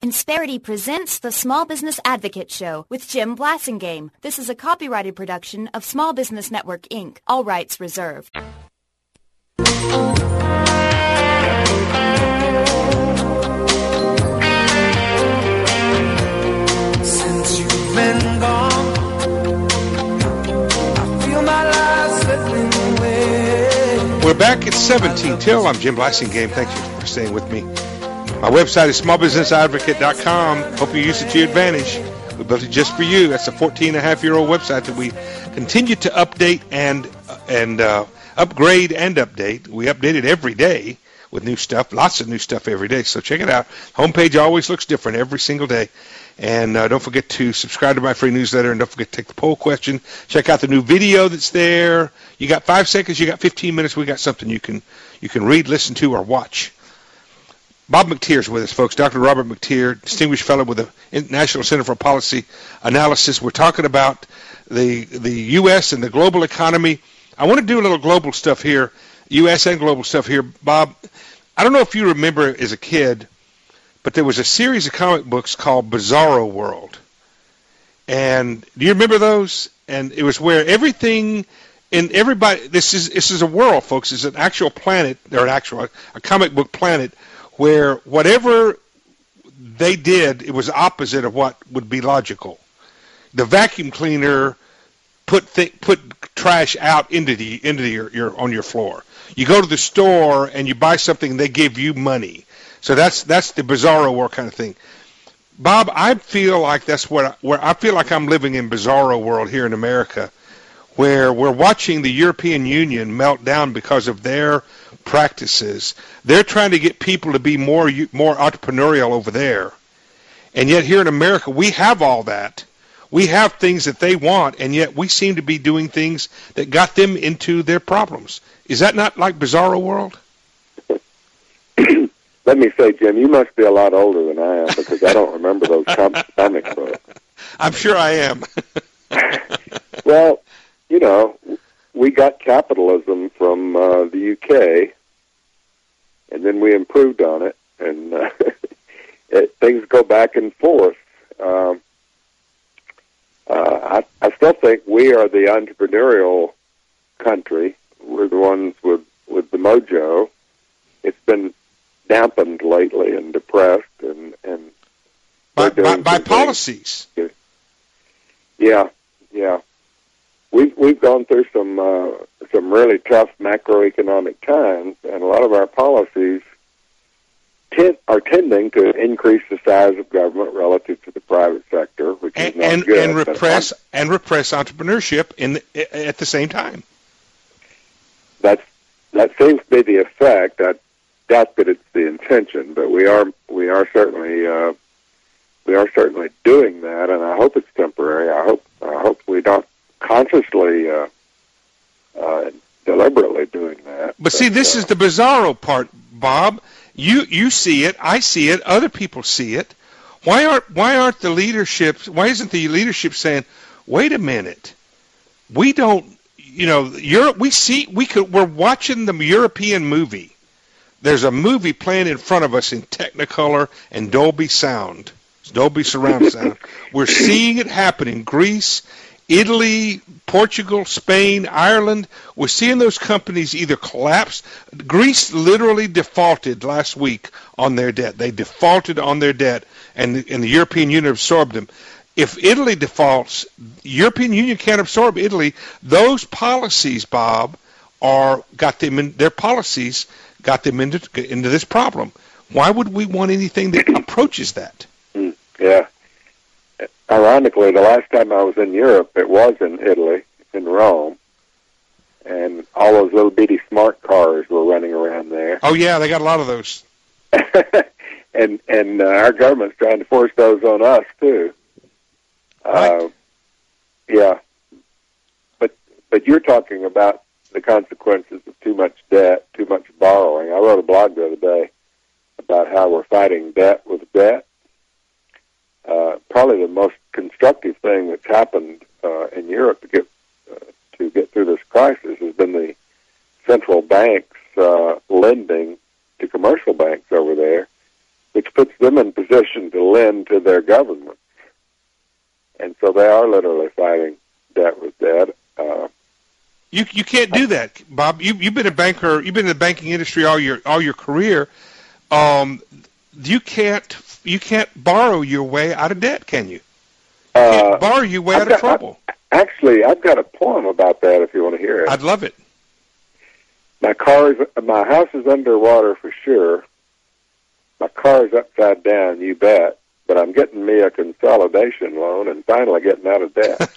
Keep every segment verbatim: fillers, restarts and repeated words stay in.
Insperity presents the Small Business Advocate Show with Jim Blasingame. This is a copyrighted production of Small Business Network, Incorporated. All rights reserved. Since you've been gone, I feel my life slipping away. We're back at seventeen till. I'm Jim Blasingame. Thank you for staying with me. My website is small business advocate dot com. Hope you use it to your advantage. We built it just for you. That's a fourteen and a half year old website that we continue to update and uh, and uh, upgrade and update. We update it every day with new stuff, lots of new stuff every day. So check it out. Homepage always looks different every single day. And uh, don't forget to subscribe to my free newsletter, and don't forget to take the poll question. Check out the new video that's there. You got five seconds, you got fifteen minutes. We got something you can you can read, listen to, or watch. Bob McTeer's with us, folks. Doctor Robert McTeer, distinguished fellow with the National Center for Policy Analysis. We're talking about the the U S and the global economy. I want to do a little global stuff here, U S and global stuff here. Bob, I don't know if you remember as a kid, but there was a series of comic books called Bizarro World. And do you remember those? And it was where everything and everybody, this is this is a world, folks. It's an actual planet, or an actual, a comic book planet, where whatever they did, it was opposite of what would be logical. The vacuum cleaner put th- put trash out into the into the, your, your on your floor. You go to the store and you buy something, and they give you money. So that's that's the Bizarro World kind of thing. Bob, I feel like that's what I, where I feel like I'm living in Bizarro World here in America, where we're watching the European Union melt down because of their practices. They're trying to get people to be more more entrepreneurial over there. And yet here in America, we have all that. We have things that they want, and yet we seem to be doing things that got them into their problems. Is that not like Bizarro World? Let me say, Jim, you must be a lot older than I am, because I don't remember those comic books. I'm sure I am. Well, you know, we got capitalism from uh, the U K, and then we improved on it, and uh, it, things go back and forth. Um, uh, I, I still think we are the entrepreneurial country. We're the ones with, with the mojo. It's been dampened lately and depressed, and, and by, by, by policies. Things. Yeah, yeah. We've we've gone through some uh, some really tough macroeconomic times, and a lot of our policies tend, are tending to increase the size of government relative to the private sector, which and, is not and, good. And repress and repress entrepreneurship in the, at the same time. That's that seems to be the effect. I doubt that it's the intention, but we are we are certainly uh, we are certainly doing that, and I hope it's temporary. I hope I hope we don't consciously, uh, uh, deliberately doing that. But, but see, this uh, is the bizarro part, Bob. You you see it, I see it, other people see it. Why aren't why aren't the leadership? Why isn't the leadership saying, "Wait a minute, we don't, you know, Europe. We see we could. We're watching the European movie. There's a movie playing in front of us in Technicolor and Dolby Sound, Dolby Surround Sound. We're seeing it happen in Greece, Italy, Portugal, Spain, Ireland. We're seeing those companies either collapse. Greece literally defaulted last week on their debt. They defaulted on their debt, and, and the European Union absorbed them. If Italy defaults, the European Union can't absorb Italy. Those policies, Bob, are got them in their policies got them into into this problem. Why would we want anything that approaches that? Yeah. Ironically, the last time I was in Europe, it was in Italy, in Rome, and all those little bitty smart cars were running around there. Oh yeah, they got a lot of those. and and uh, our government's trying to force those on us too. Right. Uh, yeah, but but you're talking about the consequences of too much debt, too much borrowing. I wrote a blog the other day about how we're fighting debt with debt. Uh, probably the most constructive thing that's happened uh, in Europe to get uh, to get through this crisis has been the central banks uh, lending to commercial banks over there which puts them in position to lend to their government. And so they are literally fighting debt with debt. Uh, you you can't do that, Bob. You you've been a banker. You've been in the banking industry all your all your career. Um, you can't you can't borrow your way out of debt, can you? You uh, can't borrow your way I've out got, of trouble. I, actually, I've got a poem about that. If you want to hear it, I'd love it. My car is my house is underwater for sure. My car is upside down, you bet. But I'm getting me a consolidation loan and finally getting out of debt.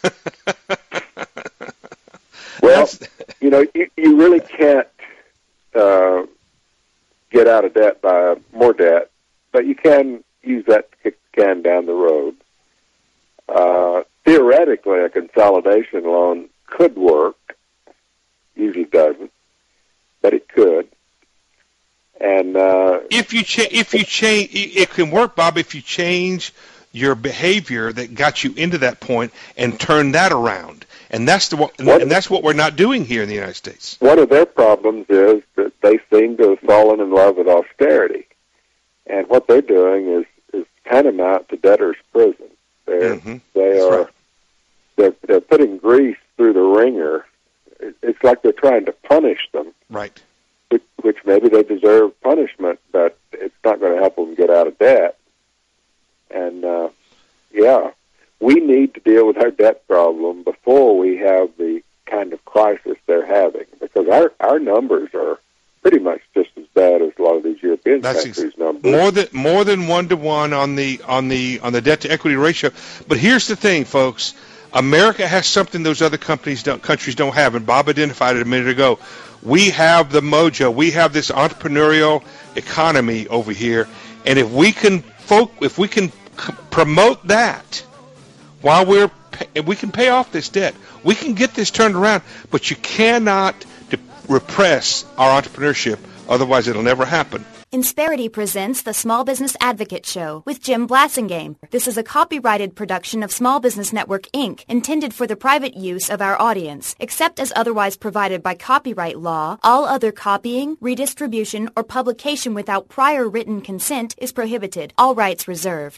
Well, you know, you, you really can't uh, get out of debt by more debt, but you can use that to kick the can down the road. Uh, theoretically, a consolidation loan could work. Usually doesn't, but it could. And uh, if you cha- if you change, it can work, Bob. If you change your behavior that got you into that point and turn that around, and that's the what, and that's what we're not doing here in the United States. One of their problems is that they seem to have fallen in love with austerity, and what they're doing is is tantamount to debtor's prison. They're Mm-hmm. they That's are right. they're they're putting Greece through the ringer. It, it's like they're trying to punish them. Right. Which, which maybe they deserve punishment, but it's not going to help them get out of debt. And, uh, yeah, we need to deal with our debt problem before we have the kind of crisis they're having, because our, our numbers are pretty much just as bad as a lot of these European That's countries' ex- numbers. more than more than one to one on the on the on the debt to equity ratio. But here's the thing, folks. America has something those other companies don't, countries don't have, and Bob identified it a minute ago. We have the mojo. We have this entrepreneurial economy over here, and if we can folk, if we can c- promote that while we're, pay, we can pay off this debt. We can get this turned around, but you cannot de- repress our entrepreneurship. Otherwise, it'll never happen. Insperity presents the Small Business Advocate Show with Jim Blassingame. This is a copyrighted production of Small Business Network, Incorporated, intended for the private use of our audience. Except as otherwise provided by copyright law, all other copying, redistribution, or publication without prior written consent is prohibited. All rights reserved.